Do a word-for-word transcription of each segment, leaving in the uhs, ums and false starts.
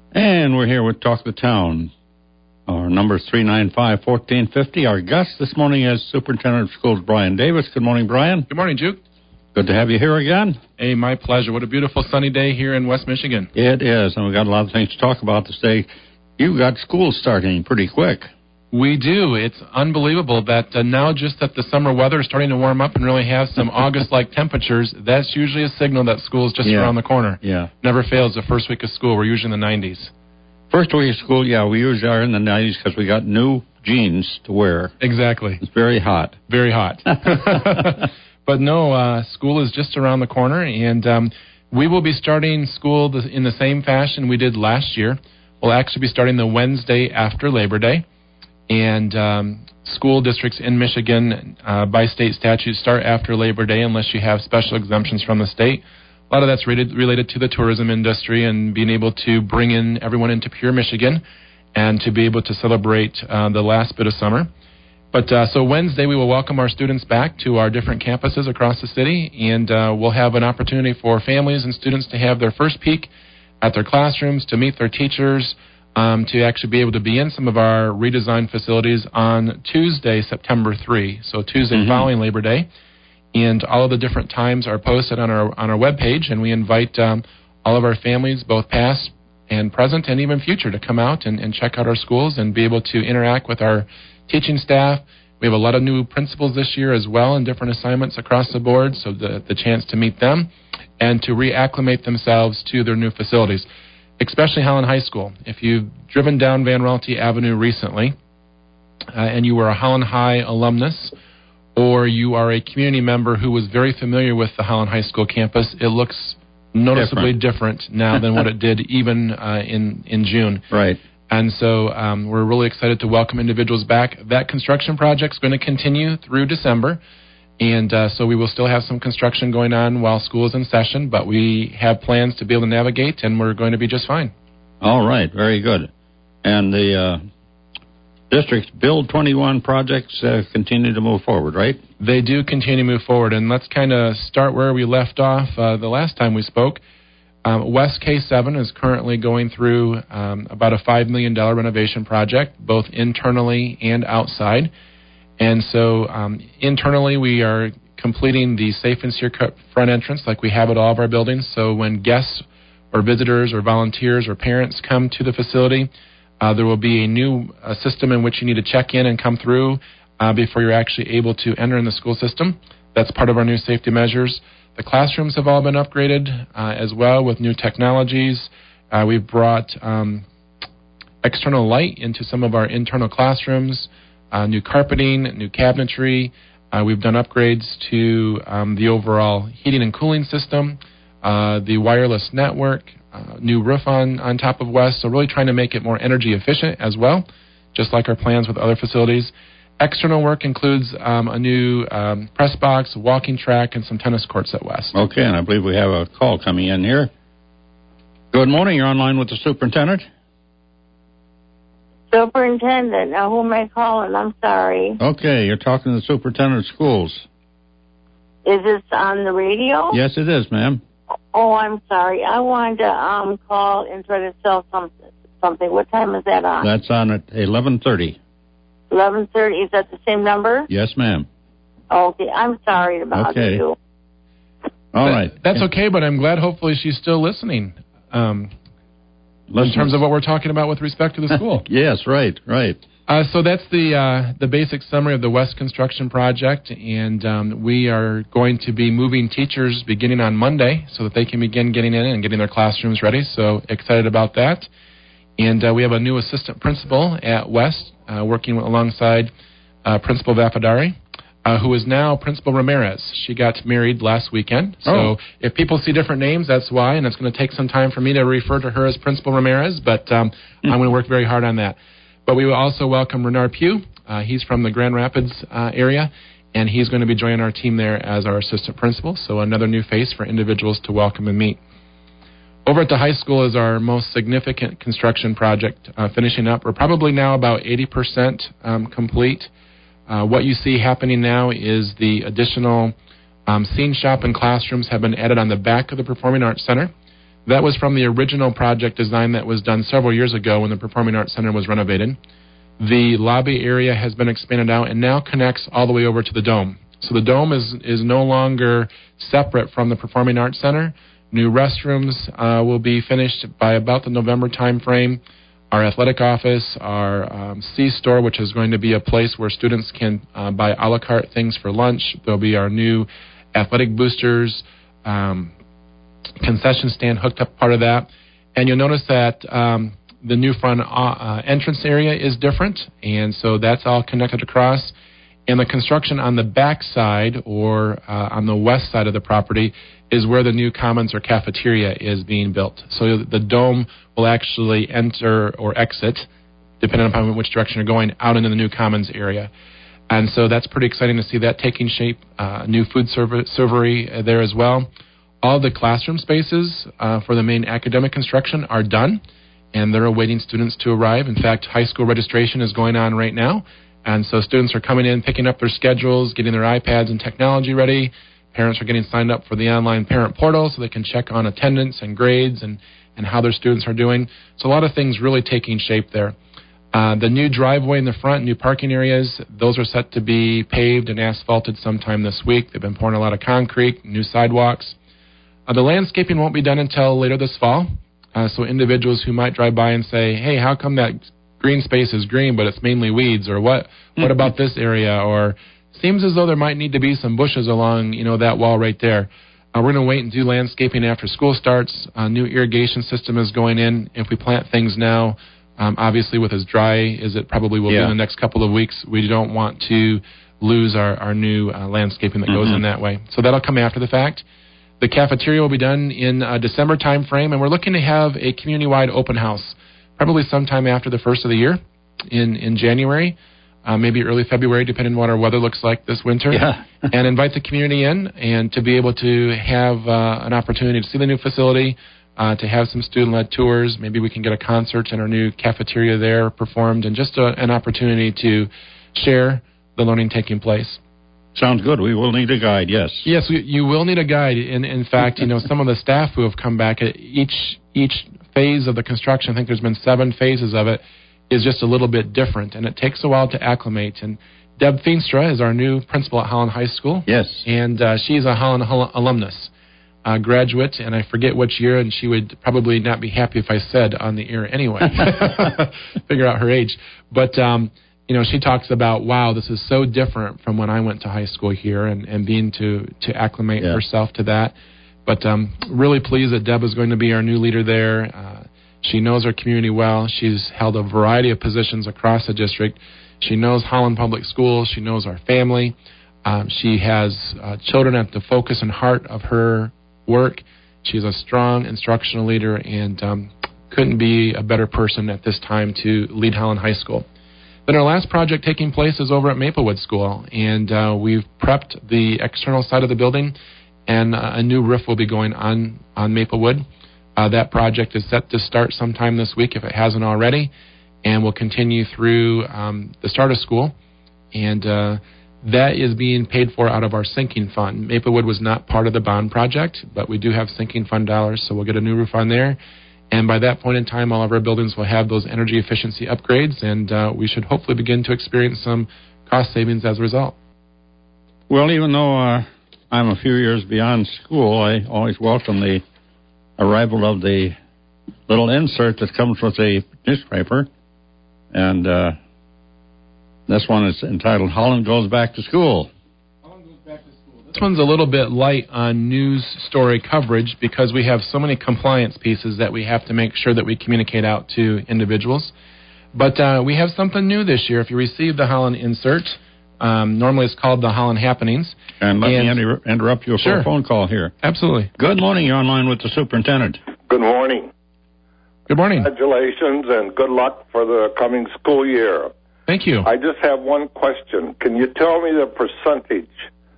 And we're here with Talk the Town. Our number is three nine five, one four five zero. Our guest this morning is Superintendent of Schools Brian Davis. Good morning, Brian. Good morning, Juke. Good to have you here again. Hey, my pleasure. What a beautiful sunny day here in West Michigan. It is, and we've got a lot of things to talk about this day. You've got school starting pretty quick. We do. It's unbelievable that uh, now just that the summer weather is starting to warm up and really have some August-like temperatures, that's usually a signal that school is just yeah. around the corner. Yeah. Never fails the first week of school. We're usually in the nineties. First week of school, yeah, we usually are in the nineties because we got new jeans to wear. Exactly. It's very hot. Very hot. But no, uh, school is just around the corner, and um, we will be starting school in the same fashion we did last year. We'll actually be starting the Wednesday after Labor Day. And um, school districts in Michigan, uh, by state statute, start after Labor Day unless you have special exemptions from the state. A lot of that's related, related to the tourism industry and being able to bring in everyone into pure Michigan and to be able to celebrate uh, the last bit of summer. But uh, so Wednesday we will welcome our students back to our different campuses across the city, and uh, we'll have an opportunity for families and students to have their first peek at their classrooms, to meet their teachers, Um, to actually be able to be in some of our redesigned facilities on Tuesday, September third, so Tuesday mm-hmm. following Labor Day. And all of the different times are posted on our on our webpage, and we invite um, all of our families, both past and present and even future, to come out and, and check out our schools and be able to interact with our teaching staff. We have a lot of new principals this year as well in different assignments across the board, so the, the chance to meet them and to reacclimate themselves to their new facilities. Especially Holland High School. If you've driven down Van Raalte Avenue recently uh, and you were a Holland High alumnus, or you are a community member who was very familiar with the Holland High School campus, it looks noticeably different, different now than what it did even uh, in, in June. Right. And so um, we're really excited to welcome individuals back. That construction project is going to continue through December. And uh, so we will still have some construction going on while school is in session, but we have plans to be able to navigate, and we're going to be just fine. All right, very good. And the uh, district's Build twenty-one projects uh, continue to move forward, right? They do continue to move forward, and let's kind of start where we left off uh, the last time we spoke. Um, West K seven is currently going through um, about a five million dollars renovation project, both internally and outside. And so um, internally, we are completing the safe and secure front entrance like we have at all of our buildings. So when guests or visitors or volunteers or parents come to the facility, uh, there will be a new uh, system in which you need to check in and come through uh, before you're actually able to enter in the school system. That's part of our new safety measures. The classrooms have all been upgraded uh, as well with new technologies. Uh, we've brought um, external light into some of our internal classrooms. Uh, new carpeting, new cabinetry. Uh, we've done upgrades to um, the overall heating and cooling system, uh, the wireless network, uh, new roof on, on top of West, so really trying to make it more energy efficient as well, just like our plans with other facilities. External work includes um, a new um, press box, walking track, and some tennis courts at West. Okay, and I believe we have a call coming in here. Good morning. You're online with the superintendent. Superintendent, now who am I calling? I'm sorry. Okay, you're talking to the superintendent of schools. Is this on the radio? Yes, it is, ma'am. Oh, I'm sorry. I wanted to um call and try to sell some, something. What time is that on? That's on at eleven thirty. eleven thirty. Is that the same number? Yes, ma'am. Okay, I'm sorry about okay. you. All that, right. That's okay, but I'm glad hopefully she's still listening. Um In terms of what we're talking about with respect to the school. Yes, right, right. Uh, so that's the uh, the basic summary of the West Construction Project, and um, we are going to be moving teachers beginning on Monday so that they can begin getting in and getting their classrooms ready. So excited about that. And uh, we have a new assistant principal at West uh, working alongside uh, Principal Vafadari. Uh, who is now Principal Ramirez. She got married last weekend. So oh. if people see different names, that's why, and it's going to take some time for me to refer to her as Principal Ramirez, but um, mm-hmm. I'm going to work very hard on that. But we will also welcome Renard Pugh. Uh, he's from the Grand Rapids uh, area, and he's going to be joining our team there as our assistant principal, so another new face for individuals to welcome and meet. Over at the high school is our most significant construction project uh, finishing up. We're probably now about eighty percent um, complete. Uh, what you see happening now is the additional um, scene shop and classrooms have been added on the back of the Performing Arts Center. That was from the original project design that was done several years ago when the Performing Arts Center was renovated. The lobby area has been expanded out and now connects all the way over to the dome. So the dome is, is no longer separate from the Performing Arts Center. New restrooms uh, will be finished by about the November time frame. Our athletic office, our um, C-store, which is going to be a place where students can uh, buy a la carte things for lunch. There'll be our new athletic boosters, um, concession stand hooked up part of that. And you'll notice that um, the new front uh, entrance area is different, and so that's all connected across. And the construction on the back side, or uh, on the west side of the property, is where the new commons or cafeteria is being built. So the dome will actually enter or exit, depending upon which direction you're going, out into the new commons area. And so that's pretty exciting to see that taking shape. Uh, new food serv- servery there as well. All the classroom spaces uh, for the main academic construction are done, and they're awaiting students to arrive. In fact, high school registration is going on right now, and so students are coming in, picking up their schedules, getting their iPads and technology ready. Parents are getting signed up for the online parent portal so they can check on attendance and grades and, and how their students are doing. So a lot of things really taking shape there. Uh, the new driveway in the front, new parking areas, those are set to be paved and asphalted sometime this week. They've been pouring a lot of concrete, new sidewalks. Uh, the landscaping won't be done until later this fall. Uh, so individuals who might drive by and say, hey, how come that green space is green but it's mainly weeds? Or what, what about this area? Or seems as though there might need to be some bushes along, you know, that wall right there. Uh, we're going to wait and do landscaping after school starts. A new irrigation system is going in. If we plant things now, um, obviously with as dry as it probably will yeah. be in the next couple of weeks, we don't want to lose our, our new uh, landscaping that mm-hmm. goes in that way. So that'll come after the fact. The cafeteria will be done in uh, December time frame, and we're looking to have a community-wide open house, probably sometime after the first of the year in, in January. Uh, maybe early February, depending on what our weather looks like this winter, yeah. and invite the community in and to be able to have uh, an opportunity to see the new facility, uh, to have some student-led tours. Maybe we can get a concert in our new cafeteria there performed, and just a, an opportunity to share the learning taking place. Sounds good. We will need a guide, yes. Yes, we, you will need a guide. In, in fact, you know, some of the staff who have come back, at each each phase of the construction, I think there's been seven phases of it, is just a little bit different, and it takes a while to acclimate. And Deb Feenstra is our new principal at Holland High School. Yes. And uh, she's a Holland Hull alumnus, uh, graduate, and I forget which year, and she would probably not be happy if I said on the air anyway. Figure out her age. But, um, you know, she talks about, wow, this is so different from when I went to high school here, and, and being to, to acclimate yeah. herself to that. But um, really pleased that Deb is going to be our new leader there. Uh, She knows our community well. She's held a variety of positions across the district. She knows Holland Public Schools. She knows our family. Um, she has uh, children at the focus and heart of her work. She's a strong instructional leader and um, couldn't be a better person at this time to lead Holland High School. Then our last project taking place is over at Maplewood School, and uh, we've prepped the external side of the building, and uh, a new roof will be going on, on Maplewood. Uh, that project is set to start sometime this week if it hasn't already, and will continue through um, the start of school. And uh, that is being paid for out of our sinking fund. Maplewood was not part of the bond project, but we do have sinking fund dollars, so we'll get a new roof on there. And by that point in time, all of our buildings will have those energy efficiency upgrades, and uh, we should hopefully begin to experience some cost savings as a result. Well, even though uh, I'm a few years beyond school, I always welcome the arrival of the little insert that comes with the newspaper. And uh, this one is entitled, Holland Goes Back to School. Holland Goes Back to School. This one's a little bit light on news story coverage because we have so many compliance pieces that we have to make sure that we communicate out to individuals. But uh, we have something new this year. If you receive the Holland insert, um, normally it's called the Holland Happenings. And let and, me inter- interrupt you for sure. a phone call here. Absolutely. Good morning. You're online with the superintendent. Good morning. Good morning. Congratulations and good luck for the coming school year. Thank you. I just have one question. Can you tell me the percentage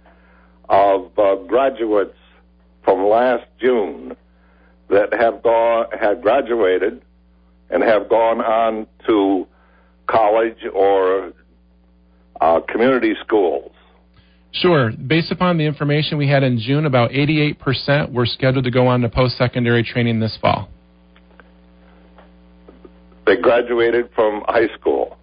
of uh, graduates from last June that have gone, had graduated and have gone on to college or uh, community schools? Sure. Based upon the information we had in June, about eighty-eight percent were scheduled to go on to post-secondary training this fall. They graduated from high school.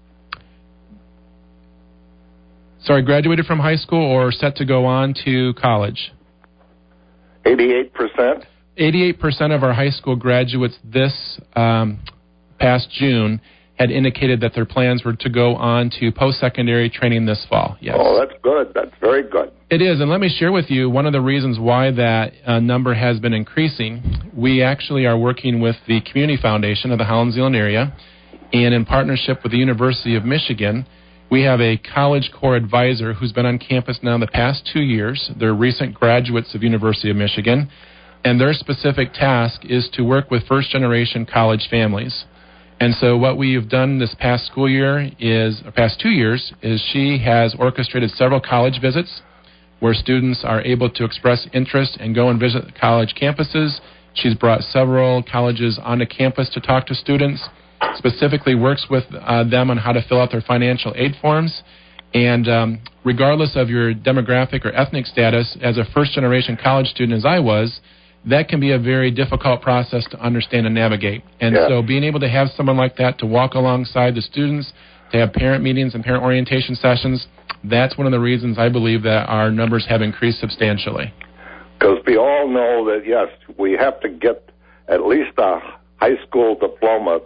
Sorry, graduated from high school or set to go on to college? eighty-eight percent? eighty-eight percent of our high school graduates this um, past June had indicated that their plans were to go on to post-secondary training this fall. Yes. Oh, that's good. That's very good. It is, and let me share with you one of the reasons why that uh, number has been increasing. We actually are working with the Community Foundation of the Holland-Zeeland area, and in partnership with the University of Michigan, we have a College Corps advisor who's been on campus now the past two years. They're recent graduates of University of Michigan, and their specific task is to work with first-generation college families. And so what we've done this past school year is, or past two years, is she has orchestrated several college visits where students are able to express interest and go and visit college campuses. She's brought several colleges onto campus to talk to students, specifically works with uh, them on how to fill out their financial aid forms. And um, regardless of your demographic or ethnic status, as a first-generation college student as I was, that can be a very difficult process to understand and navigate. And yeah. so being able to have someone like that to walk alongside the students, to have parent meetings and parent orientation sessions, that's one of the reasons I believe that our numbers have increased substantially. Because we all know that, yes, we have to get at least a high school diploma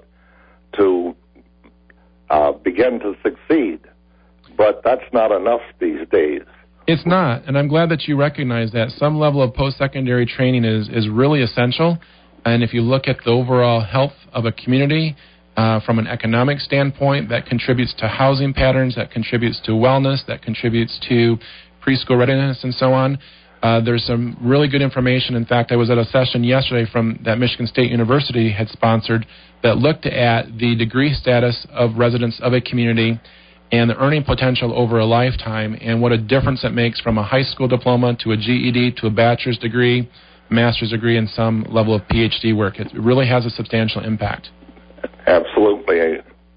to uh, begin to succeed. But that's not enough these days. It's not, and I'm glad that you recognize that. Some level of post-secondary training is, is really essential, and if you look at the overall health of a community uh, from an economic standpoint, that contributes to housing patterns, that contributes to wellness, that contributes to preschool readiness, and so on. Uh, there's some really good information. In fact, I was at a session yesterday from that Michigan State University had sponsored that looked at the degree status of residents of a community and the earning potential over a lifetime, and what a difference it makes from a high school diploma to a G E D to a bachelor's degree, master's degree, and some level of P H D work. It really has a substantial impact. Absolutely.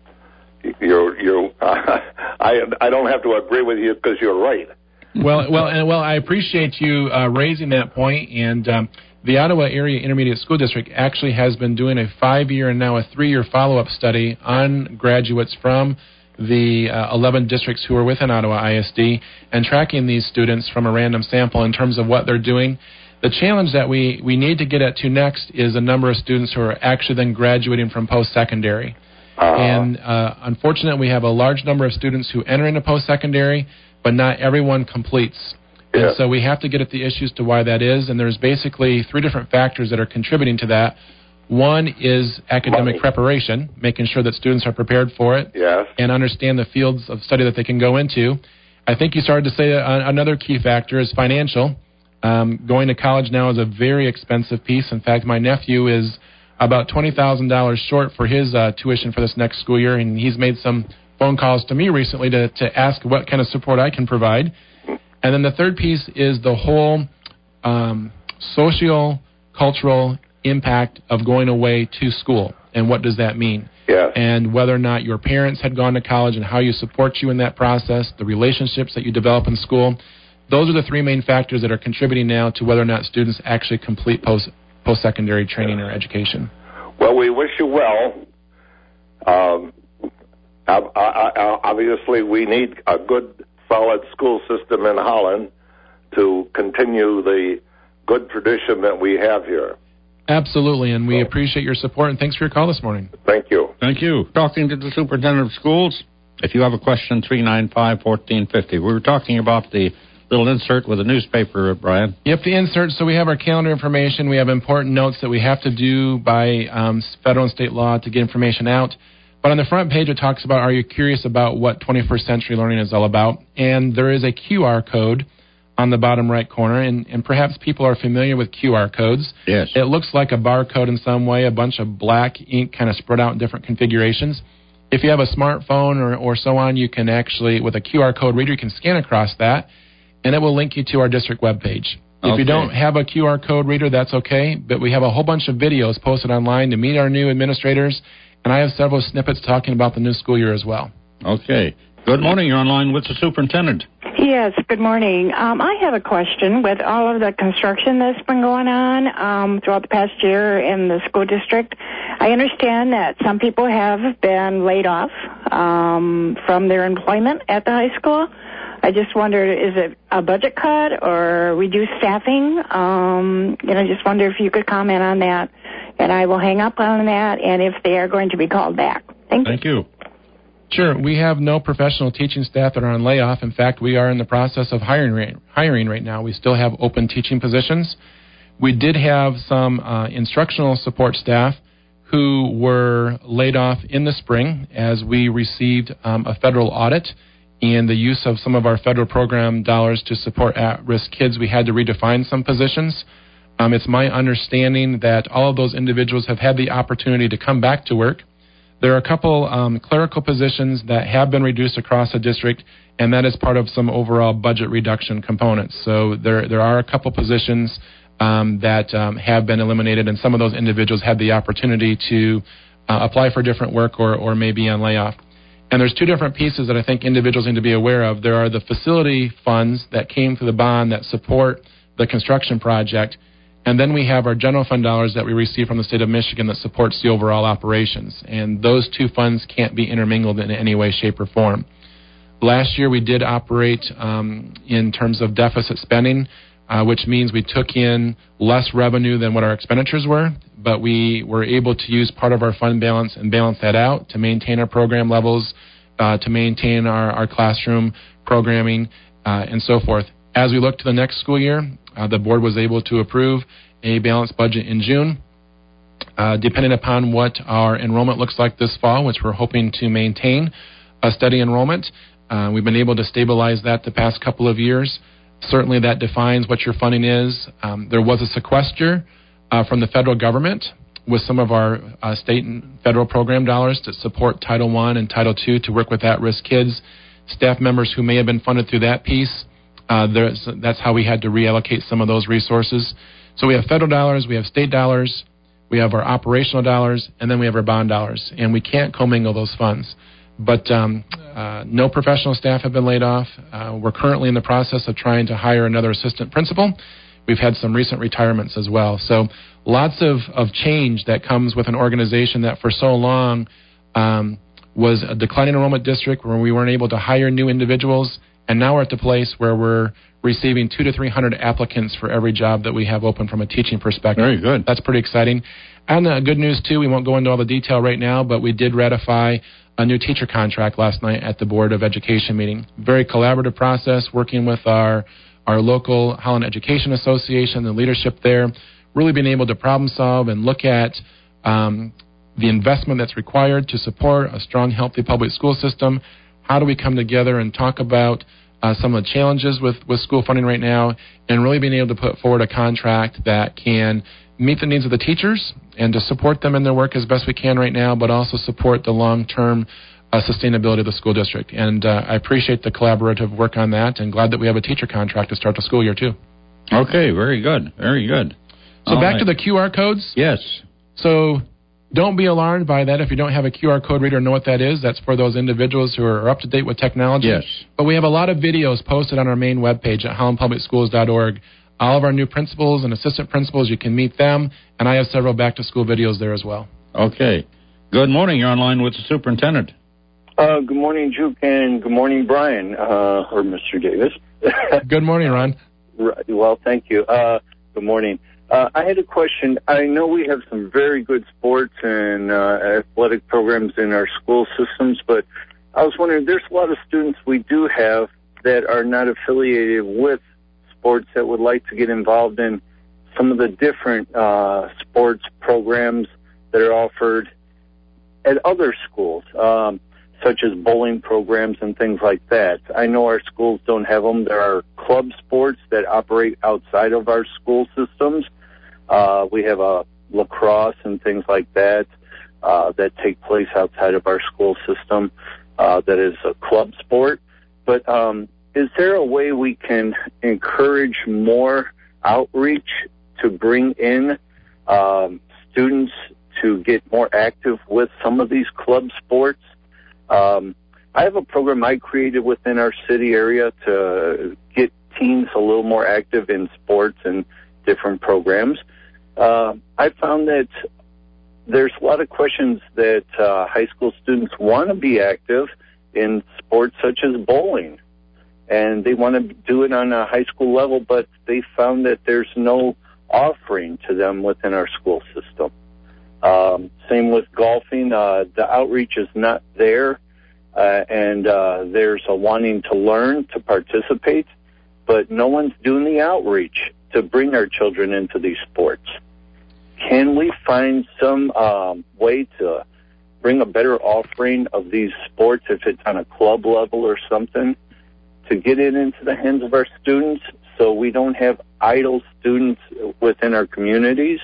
You're, you're, uh, I, I don't have to agree with you because you're right. Well, well, and well, I appreciate you uh, raising that point, and um, the Ottawa Area Intermediate School District actually has been doing a five-year and now a three-year follow-up study on graduates from the uh, eleven districts who are within Ottawa I S D and tracking these students from a random sample in terms of what they're doing. The challenge that we, we need to get at to next is a number of students who are actually then graduating from post-secondary. Uh-huh. And uh, unfortunately, we have a large number of students who enter into post-secondary, but not everyone completes. Yeah. And so we have to get at the issues to why that is, and there's basically three different factors that are contributing to that. One is academic Money. preparation, making sure that students are prepared for it yes. and understand the fields of study that they can go into. I think you started to say uh, another key factor is financial. Um, going to college now is a very expensive piece. In fact, my nephew is about twenty thousand dollars short for his uh, tuition for this next school year, and he's made some phone calls to me recently to, to ask what kind of support I can provide. And then the third piece is the whole um, social, cultural impact of going away to school, and what does that mean? Yes. And whether or not your parents had gone to college and how you support you in that process, the relationships that you develop in school. Those are the three main factors that are contributing now to whether or not students actually complete post, post-secondary training or education. Well, we wish you well. Um, obviously, we need a good, solid school system in Holland to continue the good tradition that we have here. Absolutely, and we appreciate your support, and thanks for your call this morning. Thank you. Thank you. Talking to the superintendent of schools. If you have a question, three nine five, one four five zero. We were talking about the little insert with the newspaper, Brian. Yep, the insert. So we have our calendar information. We have important notes that we have to do by um, federal and state law to get information out. But on the front page, it talks about, are you curious about what twenty-first century learning is all about? And there is a Q R code on the bottom right corner, and, and perhaps people are familiar with Q R codes. Yes. It looks like a barcode in some way, a bunch of black ink kind of spread out in different configurations. If you have a smartphone or, or so on, you can actually, with a Q R code reader, you can scan across that, and it will link you to our district webpage. If okay. you don't have a Q R code reader, that's okay, but we have a whole bunch of videos posted online to meet our new administrators, and I have several snippets talking about the new school year as well. Okay. Good morning. You're online with the superintendent. Yes, good morning. Um, I have a question. With all of the construction that's been going on um, throughout the past year in the school district, I understand that some people have been laid off um, from their employment at the high school. I just wondered, is it a budget cut or reduced staffing? Um, and I just wonder if you could comment on that. And I will hang up on that, and if they are going to be called back. Thank you. Thank you. Sure. We have no professional teaching staff that are on layoff. In fact, we are in the process of hiring right, hiring right now. We still have open teaching positions. We did have some uh, instructional support staff who were laid off in the spring as we received um, a federal audit and the use of some of our federal program dollars to support at-risk kids. We had to redefine some positions. Um, it's my understanding that all of those individuals have had the opportunity to come back to work. There are a couple um, clerical positions that have been reduced across the district, and that is part of some overall budget reduction components. So there there are a couple positions um, that um, have been eliminated, and some of those individuals had the opportunity to uh, apply for different work or, or maybe on layoff. And there's two different pieces that I think individuals need to be aware of. There are the facility funds that came through the bond that support the construction project, and then we have our general fund dollars that we receive from the state of Michigan that supports the overall operations. And those two funds can't be intermingled in any way, shape, or form. Last year we did operate um, in terms of deficit spending, uh, which means we took in less revenue than what our expenditures were, but we were able to use part of our fund balance and balance that out to maintain our program levels, uh, to maintain our, our classroom programming, uh, and so forth. As we look to the next school year, Uh, the board was able to approve a balanced budget in June. Uh, depending upon what our enrollment looks like this fall, which we're hoping to maintain a steady enrollment, uh, we've been able to stabilize that the past couple of years. Certainly that defines what your funding is. Um, there was a sequester uh, from the federal government with some of our uh, state and federal program dollars to support Title One and Title Two to work with at-risk kids. Staff members who may have been funded through that piece, Uh, that's how we had to reallocate some of those resources. So we have federal dollars, we have state dollars, we have our operational dollars, and then we have our bond dollars. And we can't commingle those funds. But um, uh, no professional staff have been laid off. Uh, we're currently in the process of trying to hire another assistant principal. We've had some recent retirements as well. So lots of, of change that comes with an organization that for so long um, was a declining enrollment district where we weren't able to hire new individuals. And now we're at the place where we're receiving two to three hundred applicants for every job that we have open from a teaching perspective. Very good. That's pretty exciting. And uh, good news, too, we won't go into all the detail right now, but we did ratify a new teacher contract last night at the Board of Education meeting. Very collaborative process, working with our, our local Holland Education Association, the leadership there, really being able to problem solve and look at um, the investment that's required to support a strong, healthy public school system. How do we come together and talk about uh, some of the challenges with, with school funding right now, and really being able to put forward a contract that can meet the needs of the teachers and to support them in their work as best we can right now, but also support the long-term uh, sustainability of the school district. And uh, I appreciate the collaborative work on that, and glad that we have a teacher contract to start the school year, too. Okay, very good, very good. So All back right. to the Q R codes. Yes. So don't be alarmed by that if you don't have a Q R code reader and know what that is. That's for those individuals who are up to date with technology. Yes. But we have a lot of videos posted on our main webpage at holland public schools dot org. All of our new principals and assistant principals, you can meet them, and I have several back-to-school videos there as well. Okay. Good morning. You're online with the superintendent. Uh, good morning, Juke, and good morning, Brian, uh, or Mister Davis. Good morning, Ron. Right, well, thank you. Uh, good morning. Uh, I had a question. I know we have some very good sports and uh, athletic programs in our school systems, but I was wondering, there's a lot of students we do have that are not affiliated with sports that would like to get involved in some of the different uh, sports programs that are offered at other schools, um, such as bowling programs and things like that. I know our schools don't have them. There are club sports that operate outside of our school systems. Uh, we have a lacrosse and things like that uh, that take place outside of our school system uh, that is a club sport. But um, is there a way we can encourage more outreach to bring in um, students to get more active with some of these club sports? Um, I have a program I created within our city area to get teens a little more active in sports and different programs. Uh, I found that there's a lot of questions that uh, high school students want to be active in sports such as bowling, and they want to do it on a high school level, but they found that there's no offering to them within our school system. Um, same with golfing. Uh, the outreach is not there. Uh, and uh, there's a wanting to learn, to participate, but no one's doing the outreach to bring our children into these sports. Can we find some um, way to bring a better offering of these sports, if it's on a club level or something, to get it into the hands of our students so we don't have idle students within our communities?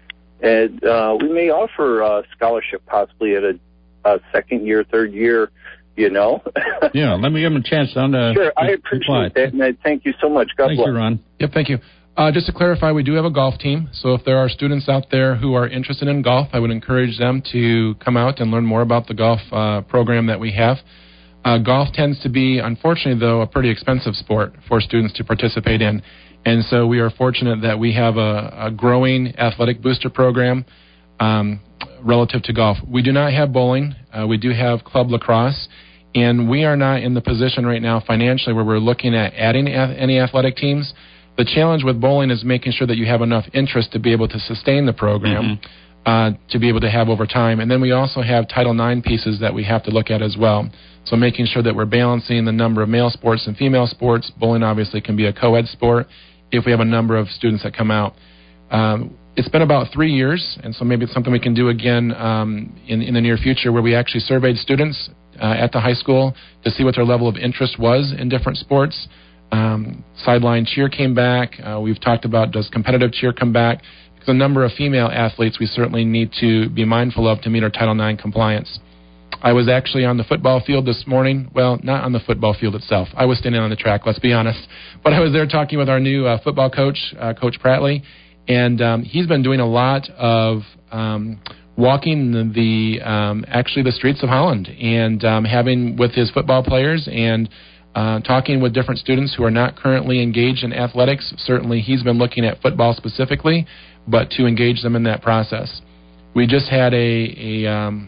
And uh, we may offer a scholarship possibly at a, a second year, third year, you know. Yeah, let me give him a chance on the Sure, I appreciate reply. that, and I thank you so much. God Thank bless. you, Ron. Yep, thank you. Uh, just to clarify, we do have a golf team, so if there are students out there who are interested in golf, I would encourage them to come out and learn more about the golf uh, program that we have. Uh, golf tends to be, unfortunately, though, a pretty expensive sport for students to participate in, and so we are fortunate that we have a, a growing athletic booster program um, relative to golf. We do not have bowling. Uh, we do have club lacrosse, and we are not in the position right now financially where we're looking at adding a- any athletic teams. The challenge with bowling is making sure that you have enough interest to be able to sustain the program, mm-hmm. uh, to be able to have over time. And then we also have Title nine pieces that we have to look at as well. So making sure that we're balancing the number of male sports and female sports. Bowling obviously can be a co-ed sport if we have a number of students that come out. Um, it's been about three years, and so maybe it's something we can do again um, in, in the near future, where we actually surveyed students uh, at the high school to see what their level of interest was in different sports. Um, sideline cheer came back. Uh, we've talked about, does competitive cheer come back? Because a number of female athletes we certainly need to be mindful of to meet our Title nine compliance. I was actually on the football field this morning. Well, not on the football field itself. I was standing on the track, let's be honest. But I was there talking with our new uh, football coach, uh, Coach Prattley, and um, he's been doing a lot of um, walking the, the um, actually the streets of Holland and um, having with his football players and uh, talking with different students who are not currently engaged in athletics. Certainly he's been looking at football specifically, but to engage them in that process. We just had a... a um,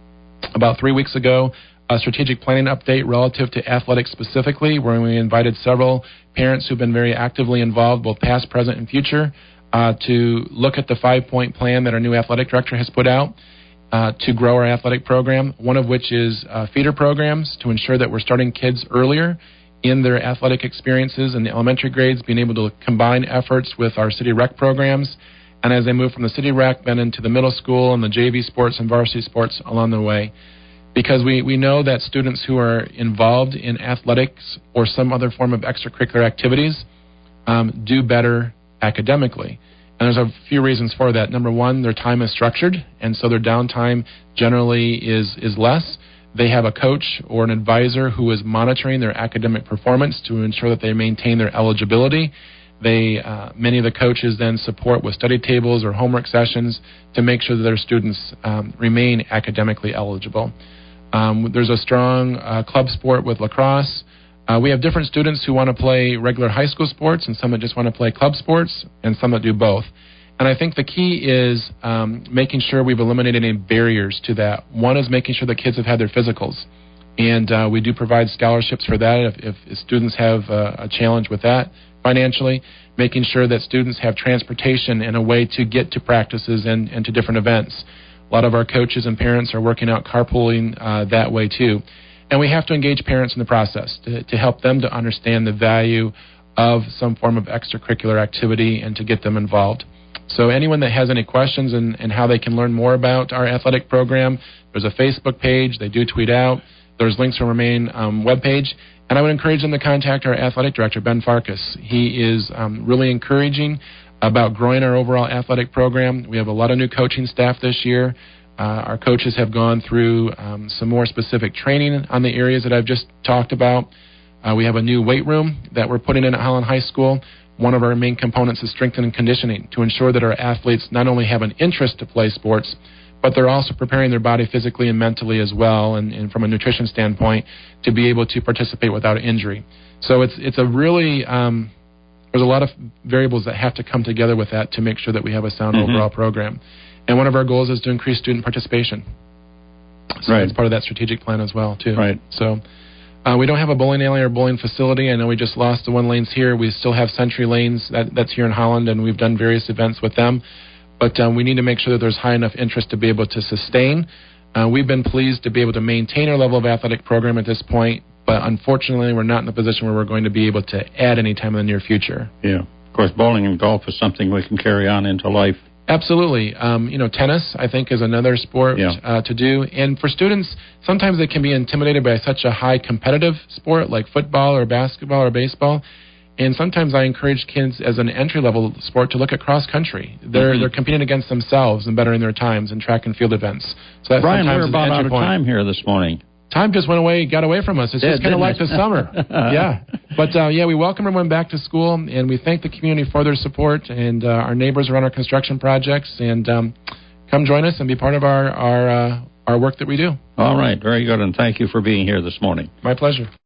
about three weeks ago, a strategic planning update relative to athletics specifically, where we invited several parents who've been very actively involved, both past, present, and future, uh, to look at the five-point plan that our new athletic director has put out uh, to grow our athletic program, one of which is uh, feeder programs to ensure that we're starting kids earlier in their athletic experiences in the elementary grades, being able to combine efforts with our city rec programs, and as they move from the city rec then into the middle school and the J V sports and varsity sports along the way. Because we, we know that students who are involved in athletics or some other form of extracurricular activities um, do better academically. And there's a few reasons for that. Number one, their time is structured, and so their downtime generally is, is less. They have a coach or an advisor who is monitoring their academic performance to ensure that they maintain their eligibility. They, uh, many of the coaches then support with study tables or homework sessions to make sure that their students um, remain academically eligible. Um, there's a strong uh, club sport with lacrosse. Uh, we have different students who want to play regular high school sports and some that just want to play club sports and some that do both. And I think the key is um, making sure we've eliminated any barriers to that. One is making sure that kids have had their physicals. And uh, we do provide scholarships for that if, if students have uh, a challenge with that financially, making sure that students have transportation and a way to get to practices and, and to different events. A lot of our coaches and parents are working out carpooling uh, that way too. And we have to engage parents in the process to, to help them to understand the value of some form of extracurricular activity and to get them involved. So anyone that has any questions and, and how they can learn more about our athletic program, there's a Facebook page. They do tweet out. There's links from our main um, webpage. And I would encourage them to contact our athletic director, Ben Farkas. He is um, really encouraging about growing our overall athletic program. We have a lot of new coaching staff this year. Uh, our coaches have gone through um, some more specific training on the areas that I've just talked about. Uh, we have a new weight room that we're putting in at Holland High School. One of our main components is strength and conditioning to ensure that our athletes not only have an interest to play sports, but they're also preparing their body physically and mentally as well, and, and from a nutrition standpoint, to be able to participate without injury. So it's it's a really um, there's a lot of variables that have to come together with that to make sure that we have a sound mm-hmm. overall program. And one of our goals is to increase student participation. So right. that's part of that strategic plan as well, too. Right. So uh, we don't have a bowling alley or bowling facility. I know we just lost the one lanes here. We still have Century Lanes. That, that's here in Holland, and we've done various events with them. But um, we need to make sure that there's high enough interest to be able to sustain. Uh, we've been pleased to be able to maintain our level of athletic program at this point, but unfortunately we're not in the position where we're going to be able to add any time in the near future. Yeah. Of course, bowling and golf is something we can carry on into life. Absolutely. Um, you know, tennis, I think, is another sport yeah. uh, to do. And for students, sometimes they can be intimidated by such a high competitive sport like football or basketball or baseball. And sometimes I encourage kids as an entry-level sport to look at cross-country. They're mm-hmm. they're competing against themselves and bettering their times in track and field events. So that's Brian, sometimes we're about out of point. time here this morning. Time just went away, got away from us. It's Did, just kind of like it? the summer. yeah. But, uh, yeah, we welcome everyone back to school, and we thank the community for their support, and uh, our neighbors around our construction projects. And um, come join us and be part of our, our, uh, our work that we do. All right. Very good, and thank you for being here this morning. My pleasure.